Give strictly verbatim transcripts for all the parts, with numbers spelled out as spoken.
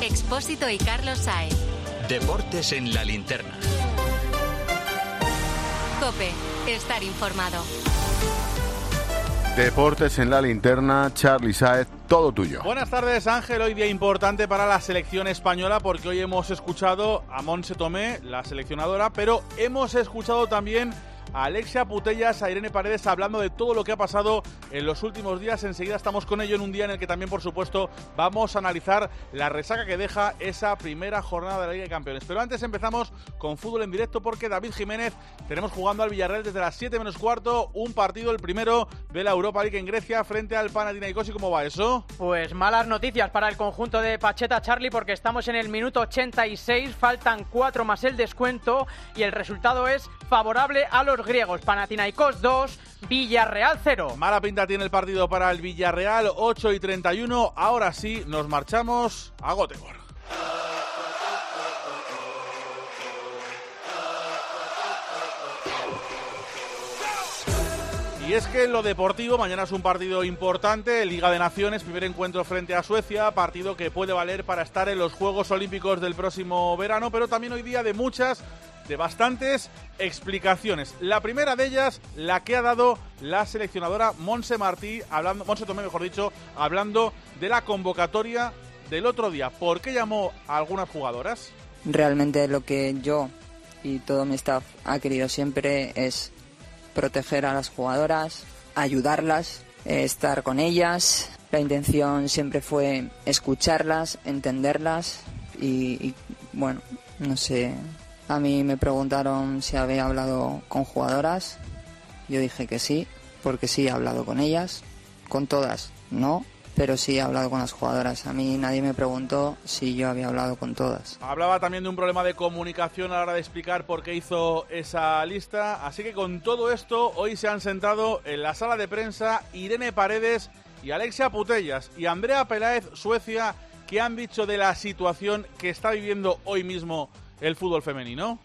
Expósito y Carlos Sáenz. Deportes en la linterna. COPE, estar informado. Deportes en la linterna, Charly Sáenz, todo tuyo. Buenas tardes, Ángel. Hoy día importante para la selección española porque hoy hemos escuchado a Montse Tomé, la seleccionadora, pero hemos escuchado también a Alexia Putellas, a Irene Paredes hablando de todo lo que ha pasado en los últimos días. Enseguida estamos con ello en un día en el que también, por supuesto, vamos a analizar la resaca que deja esa primera jornada de la Liga de Campeones. Pero antes empezamos con fútbol en directo porque David Jiménez tenemos jugando al Villarreal desde las siete menos cuarto, un partido, el primero de la Europa League en Grecia frente al Panathinaikos. ¿Y cómo va eso? Pues malas noticias para el conjunto de Pacheta, Charly, porque estamos en el minuto ochenta y seis, faltan cuatro más el descuento y el resultado es favorable a los griegos. Panathinaikos dos, Villarreal cero. Mala pinta tiene el partido para el Villarreal, ocho y treinta y uno. Ahora sí, nos marchamos a Göteborg. Y es que en lo deportivo, mañana es un partido importante, Liga de Naciones, primer encuentro frente a Suecia, partido que puede valer para estar en los Juegos Olímpicos del próximo verano, pero también hoy día de muchas, de bastantes explicaciones. La primera de ellas, la que ha dado la seleccionadora Montse Martí, hablando, Montse Tomé, mejor dicho, hablando de la convocatoria del otro día. ¿Por qué llamó a algunas jugadoras? Realmente lo que yo y todo mi staff ha querido siempre es proteger a las jugadoras, ayudarlas, eh, estar con ellas. La intención siempre fue escucharlas, entenderlas y, y, bueno, no sé. A mí me preguntaron si había hablado con jugadoras. Yo dije que sí, porque sí he hablado con ellas. Con todas, no, pero sí he hablado con las jugadoras. A mí nadie me preguntó si yo había hablado con todas. Hablaba también de un problema de comunicación a la hora de explicar por qué hizo esa lista. Así que con todo esto, hoy se han sentado en la sala de prensa Irene Paredes y Alexia Putellas y Andrea Peláez, Suecia, que han dicho de la situación que está viviendo hoy mismo el fútbol femenino.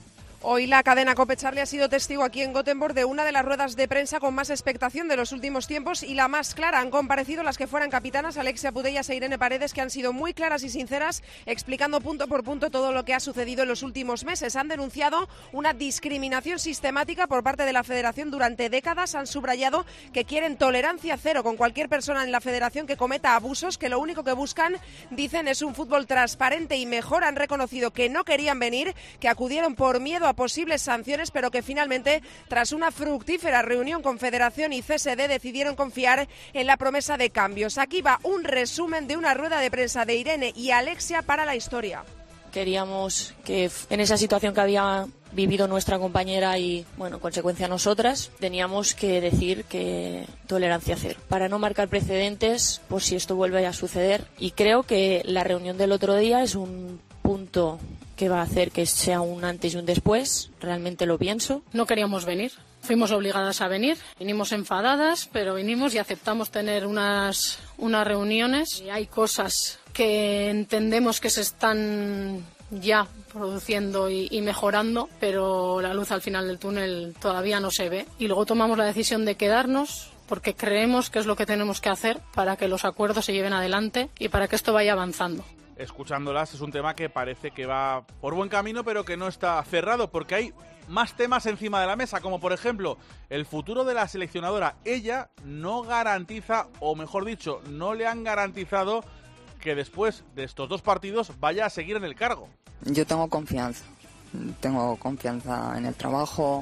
Hoy la cadena COPE, Charly, ha sido testigo aquí en Göteborg de una de las ruedas de prensa con más expectación de los últimos tiempos y la más clara. Han comparecido las que fueran capitanas, Alexia Putellas e Irene Paredes, que han sido muy claras y sinceras, explicando punto por punto todo lo que ha sucedido en los últimos meses. Han denunciado una discriminación sistemática por parte de la Federación durante décadas. Han subrayado que quieren tolerancia cero con cualquier persona en la Federación que cometa abusos, que lo único que buscan, dicen, es un fútbol transparente y mejor. Han reconocido que no querían venir, que acudieron por miedo a posibles sanciones, pero que finalmente, tras una fructífera reunión con Federación y C S D, decidieron confiar en la promesa de cambios. Aquí va un resumen de una rueda de prensa de Irene y Alexia para la historia. Queríamos que en esa situación que había vivido nuestra compañera y, bueno, consecuencia nosotras, teníamos que decir que tolerancia cero, para no marcar precedentes por si esto vuelve a suceder. Y creo que la reunión del otro día es un punto que va a hacer que sea un antes y un después, realmente lo pienso. No queríamos venir, fuimos obligadas a venir, vinimos enfadadas, pero vinimos y aceptamos tener unas, unas reuniones. Y hay cosas que entendemos que se están ya produciendo y, y mejorando, pero la luz al final del túnel todavía no se ve. Y luego tomamos la decisión de quedarnos porque creemos que es lo que tenemos que hacer para que los acuerdos se lleven adelante y para que esto vaya avanzando. Escuchándolas, es un tema que parece que va por buen camino, pero que no está cerrado, porque hay más temas encima de la mesa, como por ejemplo el futuro de la seleccionadora. Ella no garantiza, o mejor dicho, no le han garantizado que después de estos dos partidos vaya a seguir en el cargo. Yo tengo confianza, tengo confianza en el trabajo,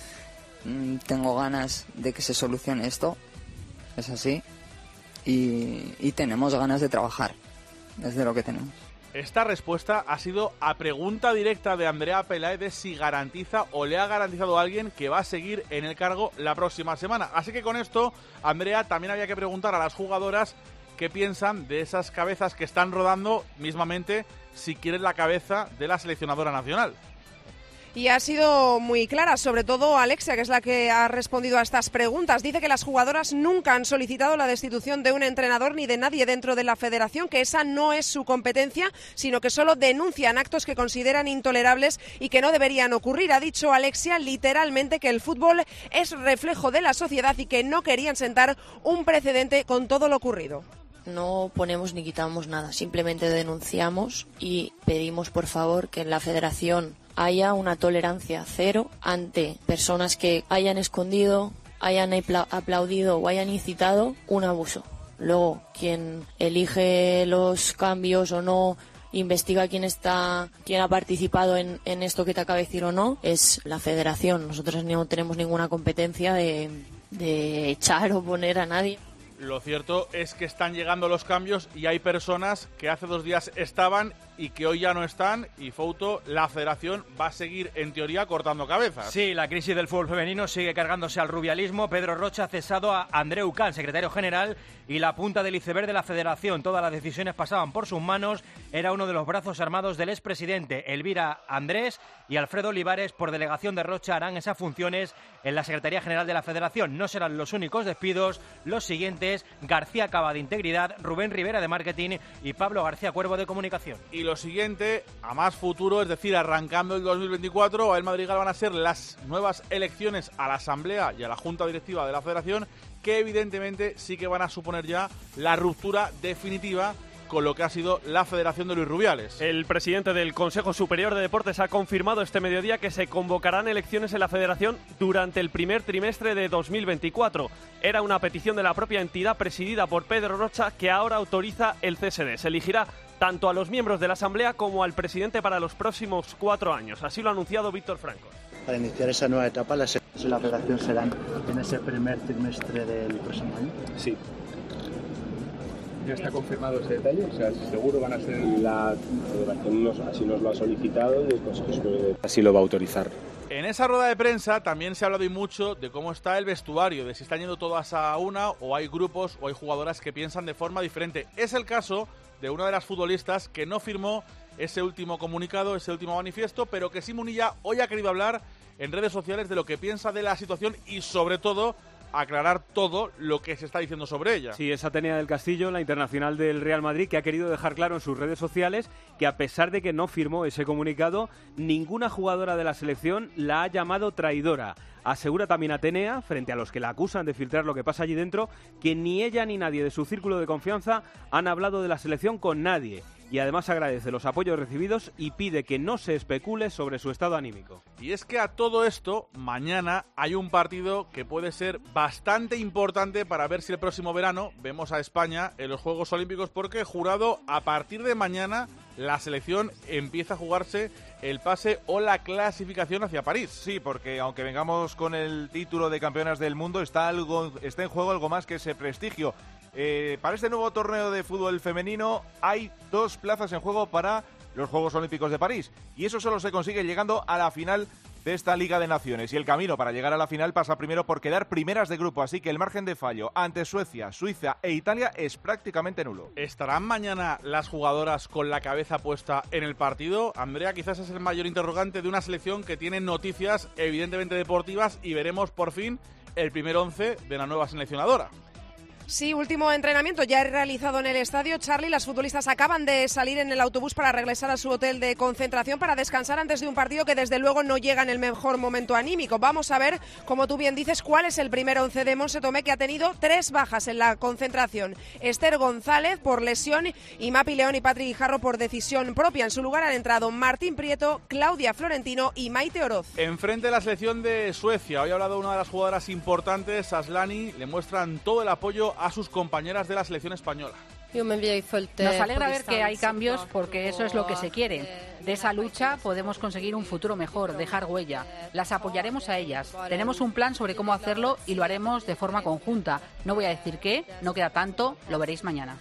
tengo ganas de que se solucione esto, es así, y, y tenemos ganas de trabajar. Es de lo que tenemos. Esta respuesta ha sido a pregunta directa de Andrea Peláez de si garantiza o le ha garantizado a alguien que va a seguir en el cargo la próxima semana. Así que con esto, Andrea, también había que preguntar a las jugadoras qué piensan de esas cabezas que están rodando, mismamente si quieren la cabeza de la seleccionadora nacional. Y ha sido muy clara, sobre todo Alexia, que es la que ha respondido a estas preguntas. Dice que las jugadoras nunca han solicitado la destitución de un entrenador ni de nadie dentro de la federación, que esa no es su competencia, sino que solo denuncian actos que consideran intolerables y que no deberían ocurrir. Ha dicho Alexia literalmente que el fútbol es reflejo de la sociedad y que no querían sentar un precedente con todo lo ocurrido. no ponemos ni quitamos nada, simplemente denunciamos y pedimos por favor que en la federación haya una tolerancia cero ante personas que hayan escondido, hayan aplaudido o hayan incitado un abuso. Luego, quien elige los cambios o no, investiga quién está, quién ha participado en, en esto que te acabo de decir o no, es la federación. Nosotros no tenemos ninguna competencia de, de echar o poner a nadie. Lo cierto es que están llegando los cambios y hay personas que hace dos días estaban y que hoy ya no están, y Fouto, la federación va a seguir en teoría cortando cabezas. Sí, la crisis del fútbol femenino sigue cargándose al rubialismo. Pedro Rocha ha cesado a Andreu Can, secretario general, y la punta del iceberg de la federación. Todas las decisiones pasaban por sus manos. Era uno de los brazos armados del expresidente. Elvira Andrés y Alfredo Olivares, por delegación de Rocha, harán esas funciones en la Secretaría General de la Federación. No serán los únicos despidos. Los siguientes: García Cava, de Integridad, Rubén Rivera, de Marketing, y Pablo García Cuervo, de Comunicación. Y lo siguiente, a más futuro, es decir, arrancando el dos mil veinticuatro, a el Madrigal van a ser las nuevas elecciones a la Asamblea y a la Junta Directiva de la Federación, que evidentemente sí que van a suponer ya la ruptura definitiva con lo que ha sido la Federación de Luis Rubiales. El presidente del Consejo Superior de Deportes ha confirmado este mediodía que se convocarán elecciones en la Federación durante el primer trimestre de dos mil veinticuatro. Era una petición de la propia entidad presidida por Pedro Rocha, que ahora autoriza el C S D. Se elegirá tanto a los miembros de la Asamblea como al presidente para los próximos cuatro años. Así lo ha anunciado Víctor Franco. Para iniciar esa nueva etapa, las elecciones de la Federación serán en ese primer trimestre del próximo año. Sí. ¿Ya está confirmado ese detalle? O sea, seguro van a ser... La Federación nos, así nos lo ha solicitado y el Consejo Superior así lo va a autorizar. En esa rueda de prensa también se ha hablado y mucho de cómo está el vestuario, de si están yendo todas a una o hay grupos o hay jugadoras que piensan de forma diferente. Es el caso de una de las futbolistas que no firmó ese último comunicado, ese último manifiesto, pero que sí, Munilla, hoy ha querido hablar en redes sociales de lo que piensa de la situación y, sobre todo, aclarar todo lo que se está diciendo sobre ella. Sí, es Atenea del Castillo, la internacional del Real Madrid, que ha querido dejar claro en sus redes sociales que, a pesar de que no firmó ese comunicado, ninguna jugadora de la selección la ha llamado traidora. Asegura también Atenea, frente a los que la acusan de filtrar lo que pasa allí dentro, que ni ella ni nadie de su círculo de confianza han hablado de la selección con nadie. Y además agradece los apoyos recibidos y pide que no se especule sobre su estado anímico. Y es que a todo esto, mañana hay un partido que puede ser bastante importante para ver si el próximo verano vemos a España en los Juegos Olímpicos, porque, jurado, a partir de mañana la selección empieza a jugarse el pase o la clasificación hacia París. Sí, porque aunque vengamos con el título de campeonas del mundo, está, algo, está en juego algo más que ese prestigio. Eh, para este nuevo torneo de fútbol femenino hay dos plazas en juego para los Juegos Olímpicos de París, y eso solo se consigue llegando a la final de esta Liga de Naciones, y el camino para llegar a la final pasa primero por quedar primeras de grupo, así que el margen de fallo ante Suecia, Suiza e Italia es prácticamente nulo. ¿Estarán mañana las jugadoras con la cabeza puesta en el partido? Andrea, quizás es el mayor interrogante de una selección que tiene noticias evidentemente deportivas, y veremos por fin el primer once de la nueva seleccionadora. Sí, último entrenamiento ya realizado en el estadio. Charly, las futbolistas acaban de salir en el autobús para regresar a su hotel de concentración para descansar antes de un partido que desde luego no llega en el mejor momento anímico. Vamos a ver, como tú bien dices, cuál es el primer once de Monse Tomé, que ha tenido tres bajas en la concentración. Esther González por lesión y Mapi León y Patri Guijarro por decisión propia. En su lugar han entrado Martín Prieto, Claudia Florentino y Maite Oroz. Enfrente de la selección de Suecia, hoy ha hablado una de las jugadoras importantes, Aslani. Le muestran todo el apoyo a sus compañeras de la selección española. Nos alegra ver que hay cambios, porque eso es lo que se quiere. De esa lucha podemos conseguir un futuro mejor, dejar huella. Las apoyaremos a ellas. Tenemos un plan sobre cómo hacerlo y lo haremos de forma conjunta. No voy a decir qué, no queda tanto, lo veréis mañana.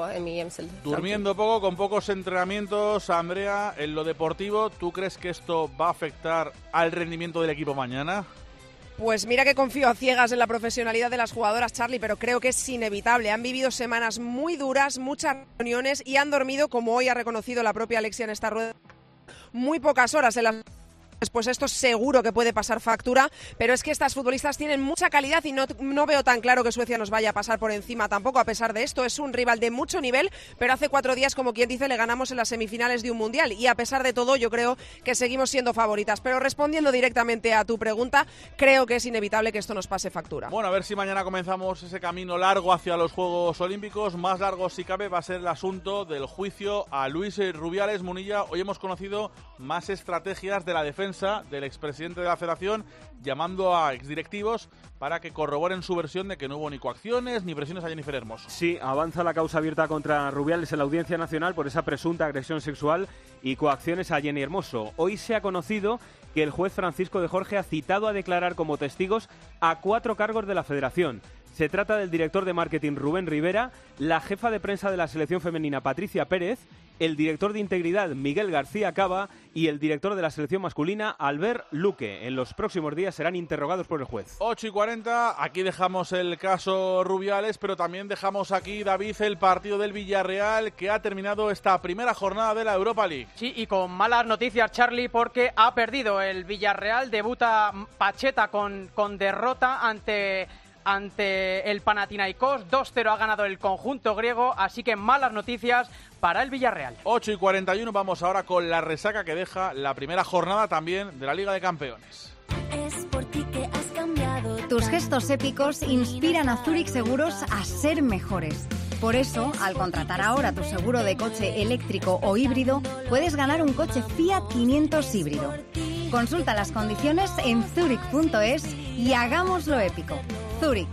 Durmiendo poco, con pocos entrenamientos, Andrea, en lo deportivo, ¿tú crees que esto va a afectar al rendimiento del equipo mañana? Pues mira que confío a ciegas en la profesionalidad de las jugadoras, Charly, pero creo que es inevitable. Han vivido semanas muy duras, muchas reuniones, y han dormido, como hoy ha reconocido la propia Alexia en esta rueda, muy pocas horas en las pues esto seguro que puede pasar factura, pero es que estas futbolistas tienen mucha calidad y no, no veo tan claro que Suecia nos vaya a pasar por encima tampoco. A pesar de esto, es un rival de mucho nivel, pero hace cuatro días, como quien dice, le ganamos en las semifinales de un mundial y a pesar de todo yo creo que seguimos siendo favoritas. Pero respondiendo directamente a tu pregunta, creo que es inevitable que esto nos pase factura. Bueno, a ver si mañana comenzamos ese camino largo hacia los Juegos Olímpicos. Más largo, si cabe, va a ser el asunto del juicio a Luis Rubiales. Munilla, hoy hemos conocido más estrategias de la defensa del expresidente de la Federación, llamando a exdirectivos para que corroboren su versión de que no hubo ni coacciones ni presiones a Jennifer Hermoso. Sí, avanza la causa abierta contra Rubiales en la Audiencia Nacional por esa presunta agresión sexual y coacciones a Jenny Hermoso. Hoy se ha conocido que el juez Francisco de Jorge ha citado a declarar como testigos a cuatro cargos de la Federación. Se trata del director de marketing Rubén Rivera, la jefa de prensa de la selección femenina Patricia Pérez, el director de integridad Miguel García Cava y el director de la selección masculina Albert Luque. En los próximos días serán interrogados por el juez. ocho y cuarenta, aquí dejamos el caso Rubiales, pero también dejamos aquí, David, el partido del Villarreal que ha terminado esta primera jornada de la Europa League. Sí, y con malas noticias, Charlie, porque ha perdido el Villarreal. Debuta Pacheta con, con derrota ante... ante el Panathinaikos. dos cero ha ganado el conjunto griego, así que malas noticias para el Villarreal. ocho y cuarenta y uno, vamos ahora con la resaca que deja la primera jornada también de la Liga de Campeones. Es por ti que has cambiado. Tus gestos épicos inspiran a Zurich Seguros a ser mejores. Por eso, al contratar ahora tu seguro de coche eléctrico o híbrido, puedes ganar un coche Fiat quinientos híbrido. Consulta las condiciones en zurich punto es y hagámoslo épico. Zurich.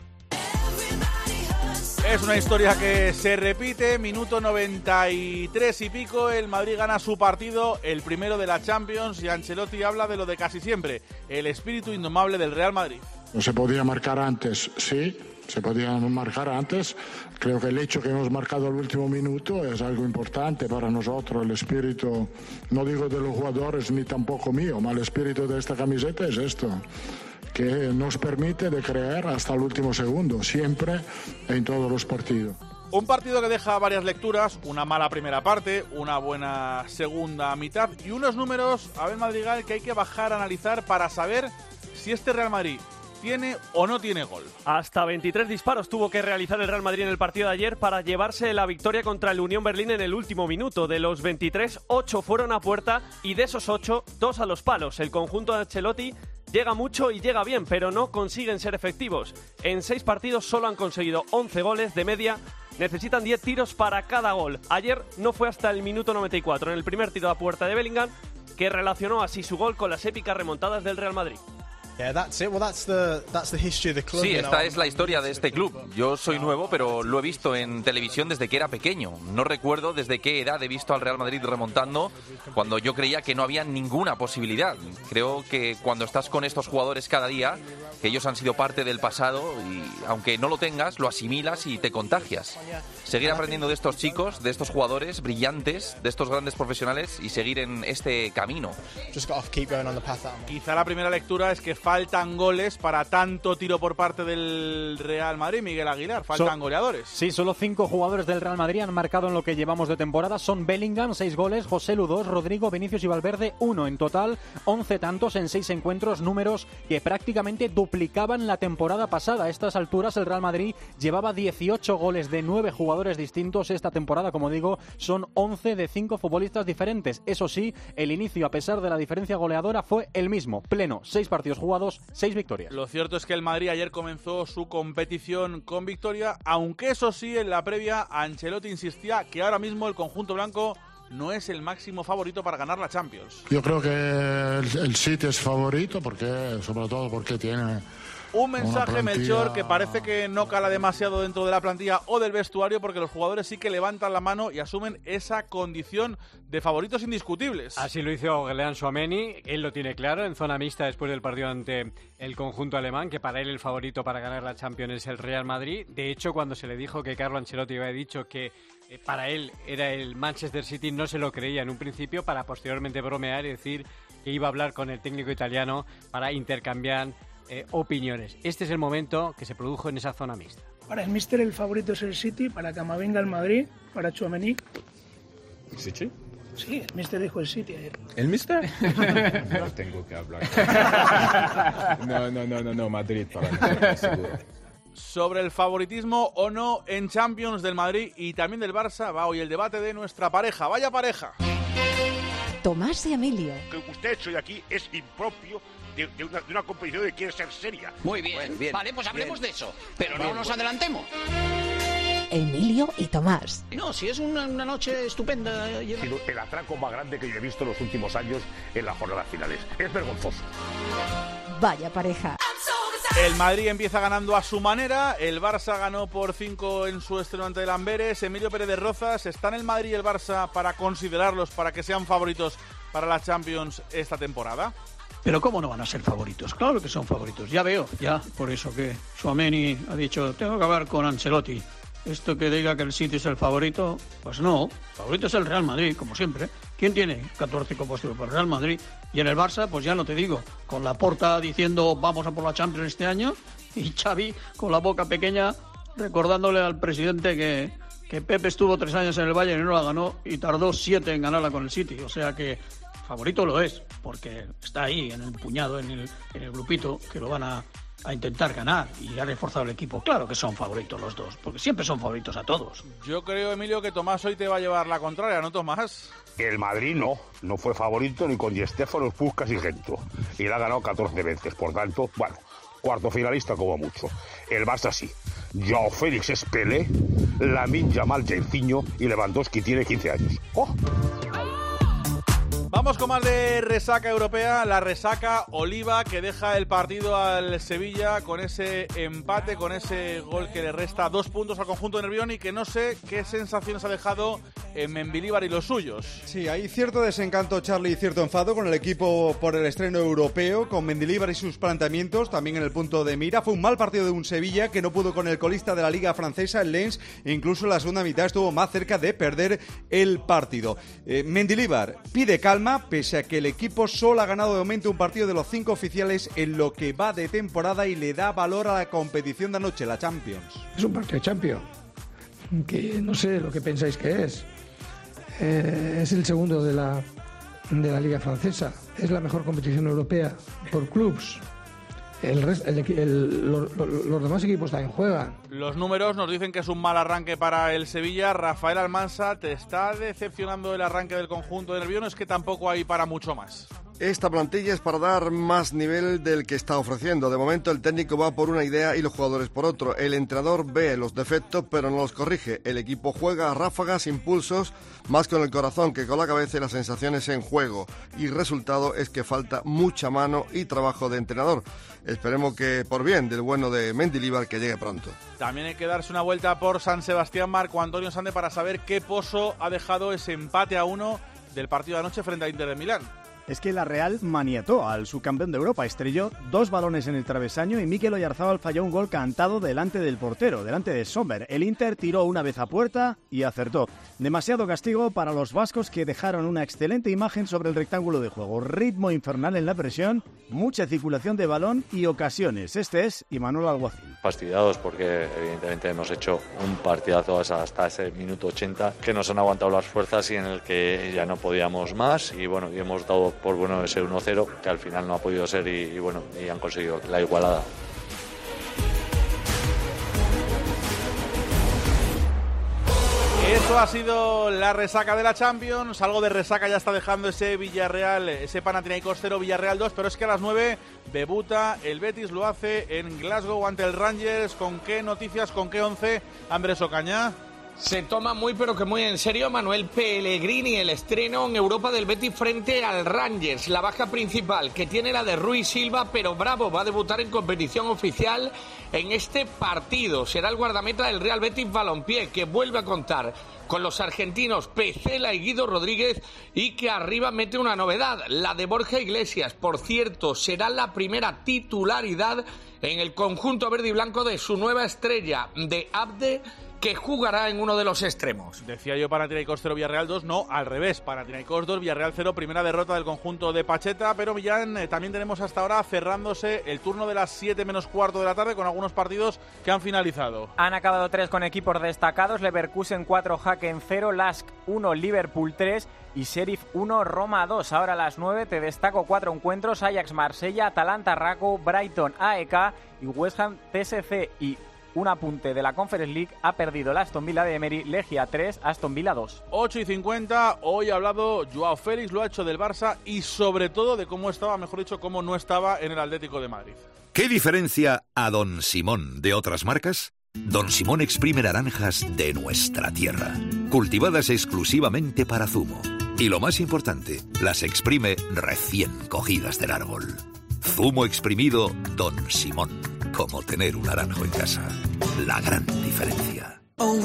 Es una historia que se repite, minuto noventa y tres y pico, el Madrid gana su partido, el primero de la Champions, y Ancelotti habla de lo de casi siempre, el espíritu indomable del Real Madrid. ¿No se podía marcar antes? Sí, se podía marcar antes. Creo que el hecho que hemos marcado el último minuto es algo importante para nosotros. El espíritu, no digo de los jugadores ni tampoco mío, pero el espíritu de esta camiseta es esto, que nos permite de creer hasta el último segundo, siempre en todos los partidos. Un partido que deja varias lecturas, una mala primera parte, una buena segunda mitad y unos números, Abel Madrigal, que hay que bajar a analizar para saber si este Real Madrid tiene o no tiene gol. Hasta veintitrés disparos tuvo que realizar el Real Madrid en el partido de ayer para llevarse la victoria contra el Unión Berlín en el último minuto. De los veintitrés, ocho fueron a puerta y de esos ocho, dos a los palos. El conjunto de Ancelotti llega mucho y llega bien, pero no consiguen ser efectivos. En seis partidos solo han conseguido once goles de media. Necesitan diez tiros para cada gol. Ayer no fue hasta el minuto noventa y cuatro, en el primer tiro a puerta de Bellingham, que relacionó así su gol con las épicas remontadas del Real Madrid. Sí, esta es la historia de este club. Yo soy nuevo, pero lo he visto en televisión desde que era pequeño. No recuerdo desde qué edad he visto al Real Madrid remontando cuando yo creía que no había ninguna posibilidad. Creo que cuando estás con estos jugadores cada día, que ellos han sido parte del pasado y aunque no lo tengas, lo asimilas y te contagias. Seguir aprendiendo de estos chicos, de estos jugadores brillantes, de estos grandes profesionales y seguir en este camino. Quizá la primera lectura es que faltan goles para tanto tiro por parte del Real Madrid, Miguel Aguilar, faltan so, goleadores. Sí, solo cinco jugadores del Real Madrid han marcado en lo que llevamos de temporada, son Bellingham, seis goles, Joselu dos, Rodrigo, Vinicius y Valverde, uno en total, once tantos en seis encuentros, números que prácticamente duplicaban la temporada pasada. A estas alturas el Real Madrid llevaba dieciocho goles de nueve jugadores distintos, esta temporada, como digo, son once de cinco futbolistas diferentes. Eso sí, el inicio, a pesar de la diferencia goleadora, fue el mismo, pleno, seis partidos jugados, seis victorias. Lo cierto es que el Madrid ayer comenzó su competición con victoria, aunque eso sí, en la previa Ancelotti insistía que ahora mismo el conjunto blanco no es el máximo favorito para ganar la Champions. Yo creo que el, el City es favorito, porque sobre todo porque tiene un mensaje, Melchor, que parece que no cala demasiado dentro de la plantilla o del vestuario, porque los jugadores sí que levantan la mano y asumen esa condición de favoritos indiscutibles. Así lo hizo Glean Tchouaméni, él lo tiene claro, en zona mixta después del partido ante el conjunto alemán, que para él el favorito para ganar la Champions es el Real Madrid. De hecho, cuando se le dijo que Carlo Ancelotti había dicho que eh, para él era el Manchester City, no se lo creía en un principio, para posteriormente bromear y decir que iba a hablar con el técnico italiano para intercambiar Eh, opiniones. Este es el momento que se produjo en esa zona mixta. Para el míster el favorito es el City, para Camavinga el Madrid, para Tchouaméni. ¿Sí, sí? Sí, el mister dijo el City ayer. ¿El mister? No tengo que hablar. No, no, no, no, no, Madrid para nosotros, seguro. Sobre el favoritismo o no en Champions del Madrid y también del Barça va hoy el debate de nuestra pareja. ¡Vaya pareja! Tomás y Emilio. Lo que usted ha hecho hoy aquí es impropio de, de, una, de una competición que quiere ser seria. Muy bien, bueno, bien vale, pues hablemos bien. de eso, pero Bien, no nos bueno. adelantemos. Emilio y Tomás. No, si es una, una noche estupenda. Ha sido el atraco más grande que yo he visto en los últimos años en las jornadas finales. Es vergonzoso. Vaya pareja. El Madrid empieza ganando a su manera, el Barça ganó por cinco en su estreno ante el Amberes. Emilio Pérez de Rozas, ¿están el Madrid y el Barça para considerarlos, para que sean favoritos para la Champions esta temporada? Pero ¿cómo no van a ser favoritos? Claro que son favoritos. Ya veo, ya, por eso que Tchouaméni ha dicho, tengo que hablar con Ancelotti. Esto que diga que el City es el favorito, pues no, el favorito es el Real Madrid, como siempre. ¿Quién tiene catorce copas por el Real Madrid? Y en el Barça, pues ya no te digo, con Laporta diciendo vamos a por la Champions este año y Xavi con la boca pequeña recordándole al presidente que, que Pepe estuvo tres años en el Bayern y no la ganó y tardó siete en ganarla con el City. O sea que favorito lo es, porque está ahí en el puñado, en el, en el grupito que lo van a... a intentar ganar y ha reforzado el equipo. Claro que son favoritos los dos, porque siempre son favoritos a todos. Yo creo, Emilio, que Tomás hoy te va a llevar la contraria, ¿no, Tomás? El Madrid no, no fue favorito ni con Di Stéfano, Puskás y Gento. Y le ha ganado catorce veces, por tanto, bueno, cuarto finalista como mucho. El Barça sí. Joao Félix es Pelé, Lamine Yamal Jairzinho y Lewandowski tiene quince años. ¡Oh! Vamos con más de resaca europea, la resaca Oliva que deja el partido al Sevilla con ese empate, con ese gol que le resta dos puntos al conjunto de Nervión y que no sé qué sensaciones ha dejado en Mendilibar y los suyos. Sí, hay cierto desencanto, Charlie, y cierto enfado con el equipo por el estreno europeo, con Mendilibar y sus planteamientos también en el punto de mira. Fue un mal partido de un Sevilla que no pudo con el colista de la Liga Francesa, el Lens, e incluso en la segunda mitad estuvo más cerca de perder el partido. Eh, Mendilibar pide calma, pese a que el equipo solo ha ganado de momento un partido de los cinco oficiales en lo que va de temporada y le da valor a la competición de anoche, la Champions. Es un partido de Champions, que no sé lo que pensáis que es. Eh, es el segundo de la, de la Liga Francesa. Es la mejor competición europea por clubs. El rest, el, el, los, los demás equipos también juegan. Los números nos dicen que es un mal arranque para el Sevilla. Rafael Almansa, ¿te está decepcionando el arranque del conjunto de Nervión? Es que tampoco hay para mucho más. Esta plantilla es para dar más nivel del que está ofreciendo. De momento el técnico va por una idea y los jugadores por otro. El entrenador ve los defectos pero no los corrige. El equipo juega a ráfagas, impulsos, más con el corazón que con la cabeza y las sensaciones en juego. Y el resultado es que falta mucha mano y trabajo de entrenador. Esperemos que por bien del bueno de Mendilibar que llegue pronto. También hay que darse una vuelta por San Sebastián, Marco Antonio Sande, para saber qué pozo ha dejado ese empate a uno del partido de anoche frente a Inter de Milán. Es que la Real maniató al subcampeón de Europa, estrelló dos balones en el travesaño y Mikel Oyarzábal falló un gol cantado delante del portero, delante de Sommer. El Inter tiró una vez a puerta y acertó. Demasiado castigo para los vascos que dejaron una excelente imagen sobre el rectángulo de juego. Ritmo infernal en la presión, mucha circulación de balón y ocasiones. Este es Imanol Alguacil. Fastidiados porque evidentemente hemos hecho un partidazo hasta ese minuto ochenta que nos han aguantado las fuerzas y en el que ya no podíamos más y bueno, y hemos dado por bueno ese uno cero que al final no ha podido ser y, y bueno, y han conseguido la igualada. Eso ha sido la resaca de la Champions. Algo de resaca ya está dejando ese Villarreal, ese Panathinaikos cero, Villarreal dos, pero es que a las nueve debuta el Betis, lo hace en Glasgow ante el Rangers. ¿Con qué noticias, con qué once, Andrés Ocaña? Se toma muy pero que muy en serio Manuel Pellegrini el estreno en Europa del Betis frente al Rangers. La baja principal que tiene la de Rui Silva, pero Bravo va a debutar en competición oficial en este partido. Será el guardameta del Real Betis Balompié, que vuelve a contar con los argentinos Pecela y Guido Rodríguez y que arriba mete una novedad, la de Borja Iglesias. Por cierto, será la primera titularidad en el conjunto verde y blanco de su nueva estrella, de Abde, que jugará en uno de los extremos. Decía yo Panathinaikos cero, Villarreal dos, no, al revés, Panathinaikos dos, Villarreal cero, primera derrota del conjunto de Pacheta, pero Millán, eh, también tenemos hasta ahora cerrándose el turno de las siete menos cuarto de la tarde con algunos partidos que han finalizado. Han acabado tres con equipos destacados, Leverkusen cuatro, Haken cero, Lask uno, Liverpool tres y Sheriff uno, Roma dos. Ahora a las nueve te destaco cuatro encuentros, Ajax Marsella, Atalanta Raco, Brighton A E K y West Ham P S C. Y un apunte de la Conference League, ha perdido el Aston Villa de Emery, Legia tres, Aston Villa dos. ocho y cincuenta, hoy ha hablado Joao Félix, lo ha hecho del Barça y sobre todo de cómo estaba, mejor dicho, cómo no estaba en el Atlético de Madrid. ¿Qué diferencia a Don Simón de otras marcas? Don Simón exprime naranjas de nuestra tierra, cultivadas exclusivamente para zumo. Y lo más importante, las exprime recién cogidas del árbol. Zumo exprimido Don Simón, como tener un naranjo en casa. La gran diferencia.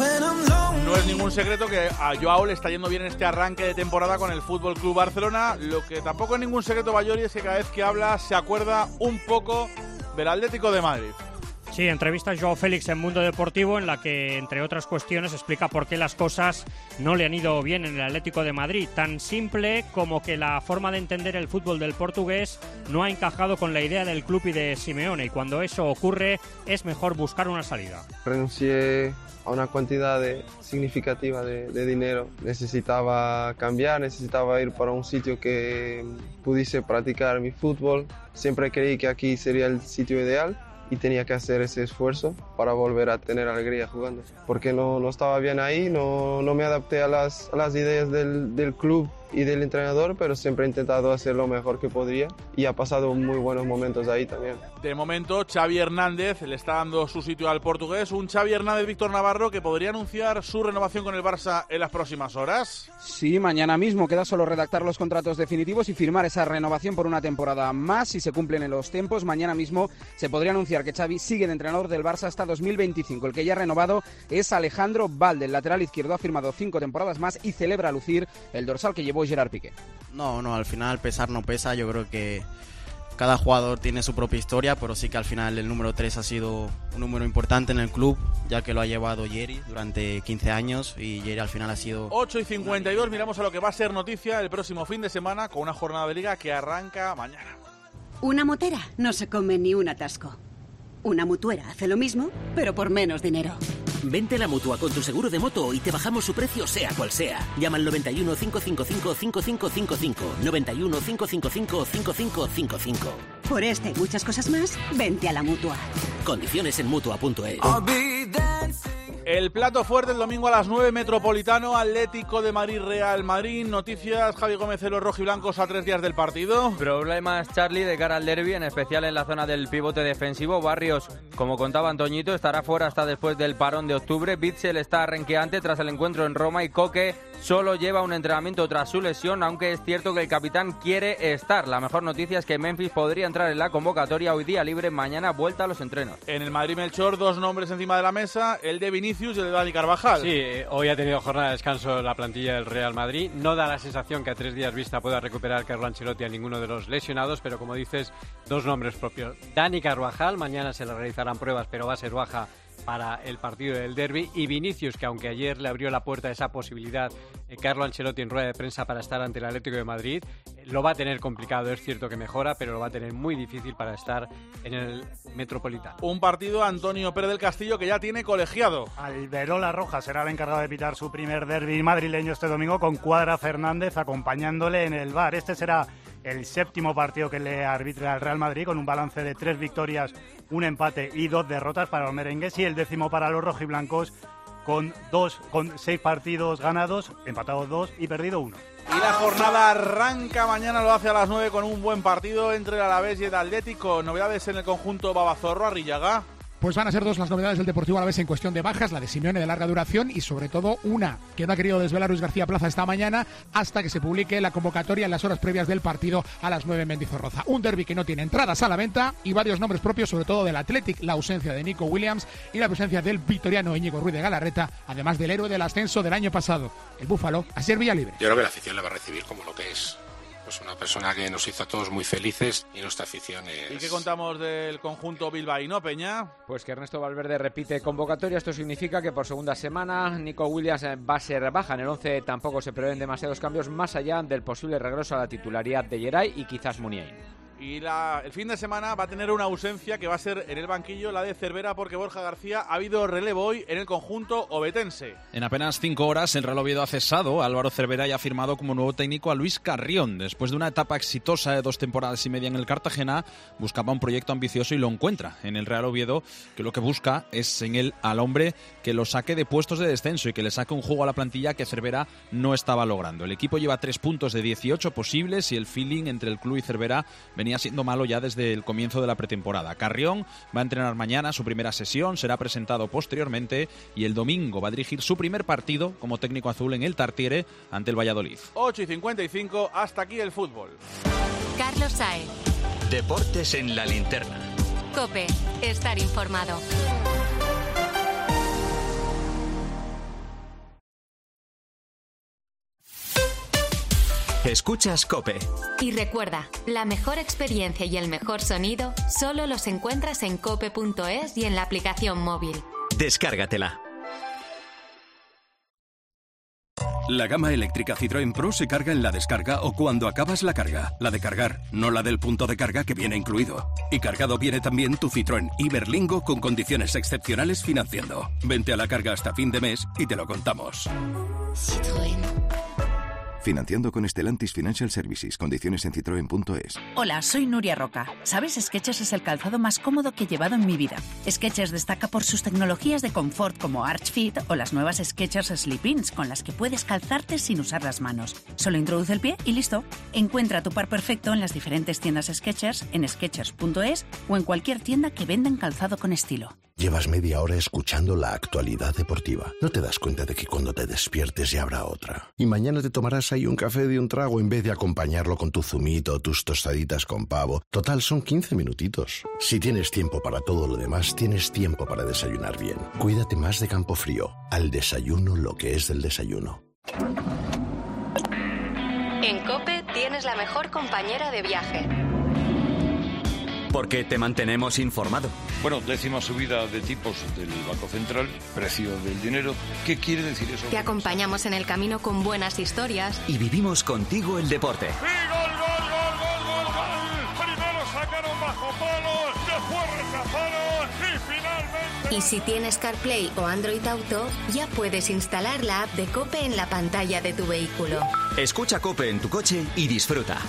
No es ningún secreto que a Joao le está yendo bien este arranque de temporada con el F C Barcelona. Lo que tampoco es ningún secreto, Bayori, es que cada vez que habla se acuerda un poco del Atlético de Madrid. Sí, entrevista a Joao Félix en Mundo Deportivo en la que, entre otras cuestiones, explica por qué las cosas no le han ido bien en el Atlético de Madrid. Tan simple como que la forma de entender el fútbol del portugués no ha encajado con la idea del club y de Simeone, y cuando eso ocurre es mejor buscar una salida. Renuncié a una cantidad de, significativa de, de dinero. Necesitaba cambiar, necesitaba ir para un sitio que pudiese practicar mi fútbol. Siempre creí que aquí sería el sitio ideal y tenía que hacer ese esfuerzo para volver a tener alegría jugando. Porque no, no estaba bien ahí, no, no me adapté a las, a las ideas del, del club y del entrenador, pero siempre he intentado hacer lo mejor que podría y ha pasado muy buenos momentos ahí también. De momento, Xavi Hernández le está dando su sitio al portugués. Un Xavi Hernández, Víctor Navarro, que podría anunciar su renovación con el Barça en las próximas horas. Sí, mañana mismo queda solo redactar los contratos definitivos y firmar esa renovación por una temporada más. Si se cumplen en los tiempos, mañana mismo se podría anunciar que Xavi sigue de entrenador del Barça hasta dos mil veinticinco. El que ya ha renovado es Alejandro Valde. El lateral izquierdo ha firmado cinco temporadas más y celebra lucir el dorsal que llevó Gerard Piqué. No, no, al final pesar no pesa. Yo creo que cada jugador tiene su propia historia, pero sí que al final el número tres ha sido un número importante en el club, ya que lo ha llevado Yeri durante quince años y Yeri al final ha sido... ocho y cincuenta y dos, miramos a lo que va a ser noticia el próximo fin de semana con una jornada de liga que arranca mañana. Una motera no se come ni un atasco. Una mutuera hace lo mismo, pero por menos dinero. Vente a la Mutua con tu seguro de moto y te bajamos su precio sea cual sea. Llama al noventa y uno, cinco cinco cinco, cinco cinco cinco cinco. noventa y uno, cinco cinco cinco, cinco cinco cinco cinco. Por esta y muchas cosas más, vente a la Mutua. Condiciones en Mutua punto es. El plato fuerte el domingo a las nueve, Metropolitano, Atlético de Madrid, Real Madrid. Noticias, Javi Gómez, los rojiblancos a tres días del partido. Problemas, Charlie, de cara al derbi, en especial en la zona del pivote defensivo. Barrios, como contaba Antoñito, estará fuera hasta después del parón de octubre. Bitzel está renqueante tras el encuentro en Roma y Coque solo lleva un entrenamiento tras su lesión, aunque es cierto que el capitán quiere estar. La mejor noticia es que Memphis podría entrar en la convocatoria hoy día libre, mañana vuelta a los entrenos. En el Madrid Melchor, dos nombres encima de la mesa, el de Vinicius y el de Dani Carvajal. Sí, hoy ha tenido jornada de descanso la plantilla del Real Madrid. No da la sensación que a tres días vista pueda recuperar Carlo Ancelotti a ninguno de los lesionados, pero como dices, dos nombres propios. Dani Carvajal, mañana se le realizarán pruebas, pero va a ser baja para el partido del derbi, y Vinicius, que aunque ayer le abrió la puerta a esa posibilidad eh, Carlo Ancelotti en rueda de prensa para estar ante el Atlético de Madrid, eh, lo va a tener complicado. Es cierto que mejora, pero lo va a tener muy difícil para estar en el Metropolitano. Un partido, Antonio Pérez del Castillo, que ya tiene colegiado. Alberola Roja será el encargado de pitar su primer derbi madrileño este domingo, con Cuadra Fernández acompañándole en el V A R. Este será el séptimo partido que le arbitra el Real Madrid, con un balance de tres victorias, un empate y dos derrotas para los merengues, y el décimo para los rojiblancos, con dos, con seis partidos ganados, empatados dos y perdido uno. Y la jornada arranca mañana, lo hace a las nueve con un buen partido entre el Alavés y el Atlético. Novedades en el conjunto Babazorro, Arrillaga. Pues van a ser dos las novedades del Deportivo Alavés en cuestión de bajas, la de Simeone de larga duración y sobre todo una que no ha querido desvelar Luis García Plaza esta mañana hasta que se publique la convocatoria en las horas previas del partido a las nueve en Mendizorroza. Un derbi que no tiene entradas a la venta y varios nombres propios, sobre todo del Athletic, la ausencia de Nico Williams y la presencia del vitoriano Íñigo Ruiz de Galarreta, además del héroe del ascenso del año pasado, el Búfalo, Asier Villalibre. Yo creo que la afición le va a recibir como lo que es pues una persona que nos hizo a todos muy felices y nuestra afición es... ¿Y qué contamos del conjunto bilbaíno, Peña? Pues que Ernesto Valverde repite convocatoria. Esto significa que por segunda semana Nico Williams va a ser baja. En el once tampoco se prevén demasiados cambios más allá del posible regreso a la titularidad de Geray y quizás Muniain. Y la, el fin de semana va a tener una ausencia que va a ser en el banquillo la de Cervera, porque Borja García ha habido relevo hoy en el conjunto obetense. En apenas cinco horas el Real Oviedo ha cesado a Álvaro Cervera y ha firmado como nuevo técnico a Luis Carrión. Después de una etapa exitosa de dos temporadas y media en el Cartagena, buscaba un proyecto ambicioso y lo encuentra en el Real Oviedo, que lo que busca es en él al hombre que lo saque de puestos de descenso y que le saque un juego a la plantilla que Cervera no estaba logrando. El equipo lleva tres puntos de dieciocho posibles y el feeling entre el club y Cervera venía siendo malo ya desde el comienzo de la pretemporada. Carrión va a entrenar mañana su primera sesión, será presentado posteriormente y el domingo va a dirigir su primer partido como técnico azul en el Tartiere ante el Valladolid. ocho y cincuenta y cinco, hasta aquí el fútbol. Carlos Saez. Deportes en la linterna. COPE, estar informado. Escuchas COPE. Y recuerda, la mejor experiencia y el mejor sonido solo los encuentras en cope punto es y en la aplicación móvil. Descárgatela. La gama eléctrica Citroën Pro se carga en la descarga o cuando acabas la carga. La de cargar, no la del punto de carga que viene incluido. Y cargado viene también tu Citroën Iberlingo con condiciones excepcionales financiando. Vente a la carga hasta fin de mes y te lo contamos. Citroën. Financiando con Stellantis Financial Services. Condiciones en citroen punto es. Hola, soy Nuria Roca. ¿Sabes? Skechers es el calzado más cómodo que he llevado en mi vida. Skechers destaca por sus tecnologías de confort como Arch Fit o las nuevas Skechers Slip-ins con las que puedes calzarte sin usar las manos. Solo introduce el pie y listo. Encuentra tu par perfecto en las diferentes tiendas Skechers, en skechers punto es o en cualquier tienda que vendan calzado con estilo. Llevas media hora escuchando la actualidad deportiva. No te das cuenta de que cuando te despiertes ya habrá otra. Y mañana te tomarás ahí un café de un trago en vez de acompañarlo con tu zumito o tus tostaditas con pavo. Total, son quince minutitos. Si tienes tiempo para todo lo demás, tienes tiempo para desayunar bien. Cuídate más de Campofrío. Al desayuno lo que es del desayuno. En COPE tienes la mejor compañera de viaje. Porque te mantenemos informado. Bueno, décima subida de tipos del Banco Central, precio del dinero. ¿Qué quiere decir eso? Te acompañamos en el camino con buenas historias. Y vivimos contigo el deporte. ¡Sí, gol, gol, gol, gol, gol, gol! Primero sacaron bajo palo, después rechazaron y finalmente... Y si tienes CarPlay o Android Auto, ya puedes instalar la app de COPE en la pantalla de tu vehículo. Escucha COPE en tu coche y disfruta.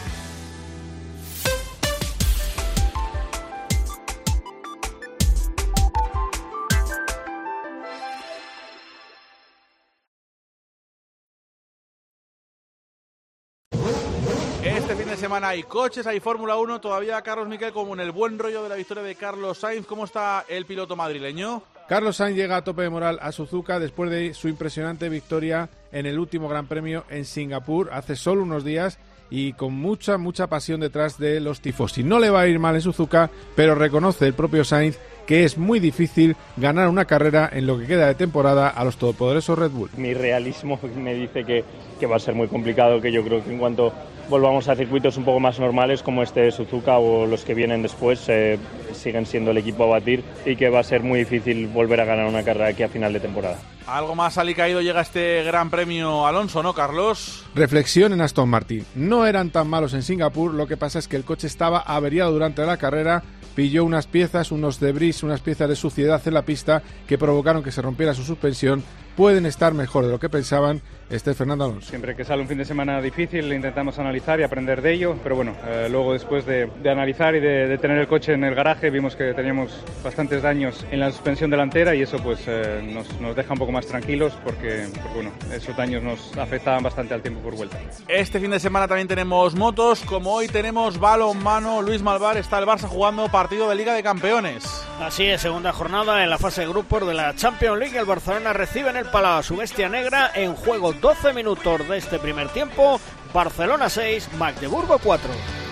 Este fin de semana hay coches, hay Fórmula uno, todavía Carlos Miquel como en el buen rollo de la victoria de Carlos Sainz. ¿Cómo está el piloto madrileño? Carlos Sainz llega a tope de moral a Suzuka después de su impresionante victoria en el último Gran Premio en Singapur hace solo unos días y con mucha, mucha pasión detrás de los tifosi. No le va a ir mal en Suzuka, pero reconoce el propio Sainz que es muy difícil ganar una carrera en lo que queda de temporada a los todopoderosos Red Bull. Mi realismo me dice que, que va a ser muy complicado, que yo creo que en cuanto volvamos a circuitos un poco más normales como este de Suzuka o los que vienen después, eh, siguen siendo el equipo a batir y que va a ser muy difícil volver a ganar una carrera aquí a final de temporada. Algo más alicaído llega este Gran Premio Alonso, ¿no, Carlos? Reflexión en Aston Martin. No eran tan malos en Singapur, lo que pasa es que el coche estaba averiado durante la carrera, pilló unas piezas, unos debris, unas piezas de suciedad en la pista que provocaron que se rompiera su suspensión. Pueden estar mejor de lo que pensaban. Este es Fernando Alonso. Siempre que sale un fin de semana difícil intentamos analizar y aprender de ello, pero bueno, eh, luego después de, de analizar y de, de tener el coche en el garaje vimos que teníamos bastantes daños en la suspensión delantera y eso pues eh, nos, nos deja un poco más tranquilos porque, porque bueno, esos daños nos afectaban bastante al tiempo por vuelta. Este fin de semana también tenemos motos, como hoy tenemos balonmano. Luis Malvar, está el Barça jugando partido de Liga de Campeones. Así es, segunda jornada en la fase de grupos de la Champions League. El Barcelona recibe en el Palau a su bestia negra en juego doce minutos de este primer tiempo. Barcelona seis, Magdeburgo cuatro.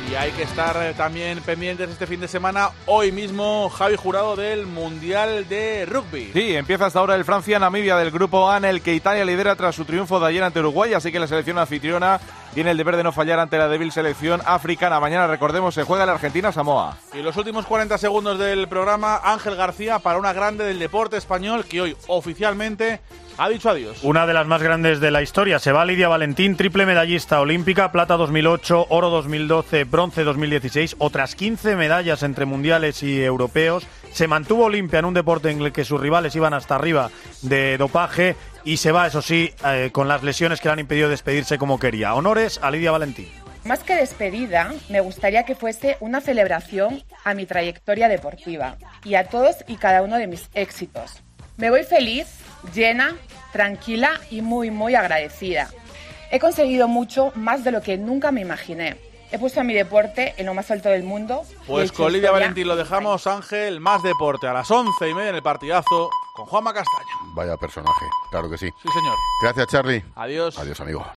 Y hay que estar eh, también pendientes este fin de semana, hoy mismo, Javi Jurado, del Mundial de Rugby. Sí, empieza hasta ahora el Francia-Namibia del Grupo A, en el que Italia lidera tras su triunfo de ayer ante Uruguay, así que la selección anfitriona tiene el deber de no fallar ante la débil selección africana. Mañana, recordemos, se juega la Argentina-Samoa. Y los últimos cuarenta segundos del programa, Ángel García para una grande del deporte español que hoy oficialmente ha dicho adiós. Una de las más grandes de la historia. Se va Lidia Valentín, triple medallista olímpica, plata dos mil ocho, oro dos mil doce, bronce dos mil dieciséis, otras quince medallas entre mundiales y europeos. Se mantuvo Olimpia en un deporte en el que sus rivales iban hasta arriba de dopaje y se va, eso sí, eh, con las lesiones que le han impedido despedirse como quería. Honores a Lidia Valentín. Más que despedida, me gustaría que fuese una celebración a mi trayectoria deportiva y a todos y cada uno de mis éxitos. Me voy feliz, llena, tranquila y muy, muy agradecida. He conseguido mucho, más de lo que nunca me imaginé. He puesto a mi deporte en lo más alto del mundo. Pues con Lidia Valentín lo dejamos, Ángel. Más deporte a las once y media en el partidazo con Juanma Castaño. Vaya personaje, claro que sí. Sí, señor. Gracias, Charly. Adiós. Adiós, amigo.